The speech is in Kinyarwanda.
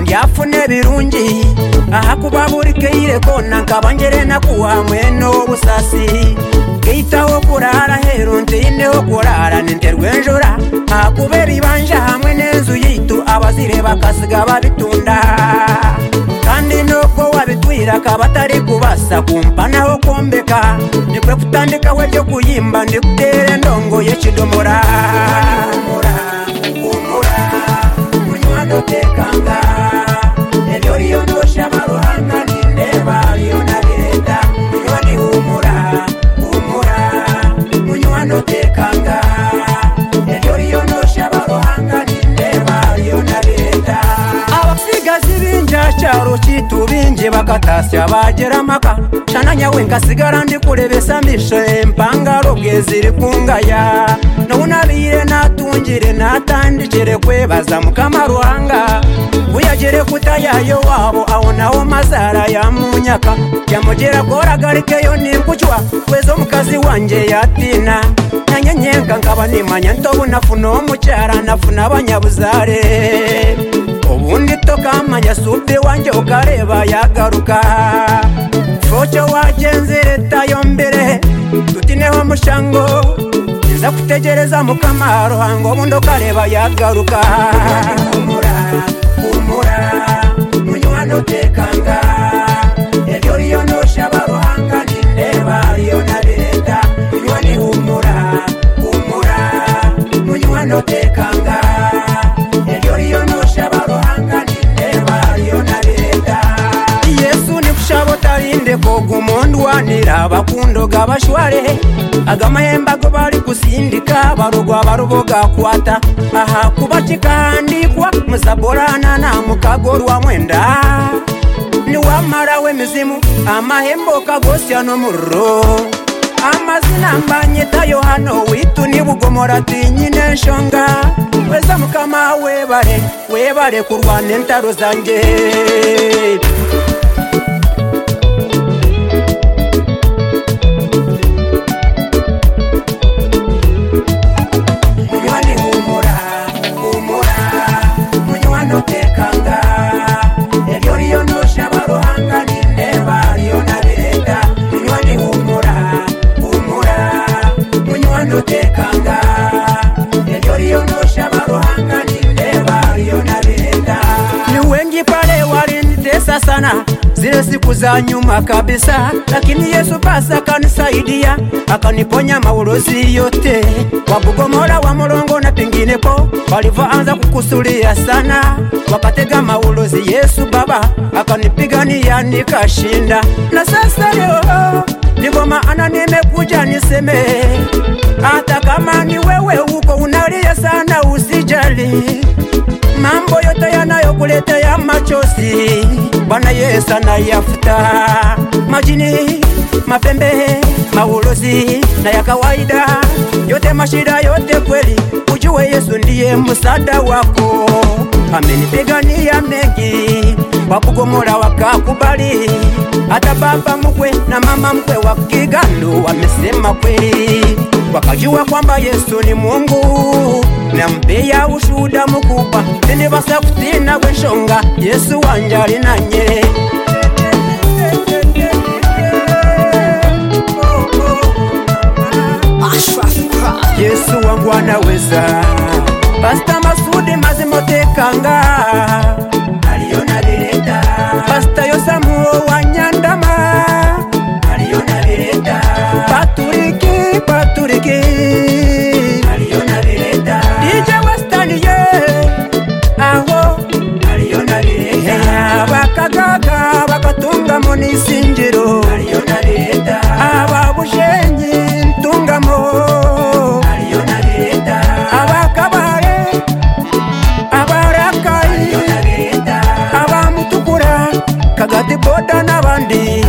yafune birungi aha kubaburi keire kona nkabangere nakuwa mweno busasi keitaho kurara herunte ineho kurara ninterwenjora akubera ibanja hamwe nenzu yitu abazire bakasiga babitunda kandi noko wabitwira kabatari kubasa kumpanaho kombeka nikwe kutandika webyo kuyimba ndikutere ndongo yechidomora tekanga ebyoriyo ndosha maruhanga nindeba yona bireta nyoni humura munywano tekanga ebyoriyo ndosha maruhanga nindeba yona bireta abasigazi binja cyaro kitubinje bakatasya bagera maka shananya wenkasigara ndi kurebesa mishe mpangaro bweziri kungaya nabunabire natungire natandikire kwebaza mukamaruhanga uyagere kutayayo wabo awonawo mazara ya munyaka yamugera koragarikeyo nimpuchwa wezo mukazi wanje yatina nanyenyenka nkaba nimanya ntobu nafuna omucyara nafuna abanyabuzare ubundi tokamanya supe wanje ukareba yagaruka focho wagenze leta yombere tutineho mushango iza kutegereza mukamaruhanga ubundi ukareba yagaruka munywano tekanga ebyoriyo ndosha baruhanga nindeba yona bireta nywani humura munywano tekanga ebyoriyo ndosha baruhanga nindeba yona bireta Yesu nikushabo tarinde kogumondwanira bakundoga bashware agamahemba go bari kusindika barugwa baruboga kwata aha kubachikandikwa musaborana na mukagorwa mwenda ni wamara wemizimu amahembo kagosya no murro amazina mbanyeta Yohano witu ni bugomora tinyine nshonga weza mukama webare kurwana entaro zanjye sana zile siku za nyuma kabisa, lakini Yesu basa akanisaidia akaniponya maulozi yote. Wabugomora wa Mulongo na penginepo walivyoanza kukusulia sana, wakatega maulozi, Yesu Baba akanipigania nikashinda. Na sasa leo ndivyo maana nimekuja niseme, hata kama ni wewe uko unalia sana usijali, mambo yote yanayokuletea machozi Bwana Yesu anayafuta. Majini, mapembe, maulozi na ya kawaida yote, mashida yote kweli, ujue Yesu ndiye msaada wako. Amenipigania mengi, wakugomora wakakubali, hata baba mkwe na mama mkwe wa Kigando wamesema kweli, wakajua kwamba Yesu ni Mungu. Nampea ushuhuda mkubwa, nilibasa kutina wenshonga, Yesu wanjali nanye. Yesu wangu anaweza. Pastor Masudi Mazimo Tekanga aliona bileta, Pastor Yosamu wa Nyandama aliona bileta, Paturiki aliona bileta, DJ Western aho aliona bileta, Bakagaga bakatunga moni sinjiro aliona bileta, ababushenyi ntungamo aliona bileta, abakabare abarakai abamutukura Kagati boda n'abandi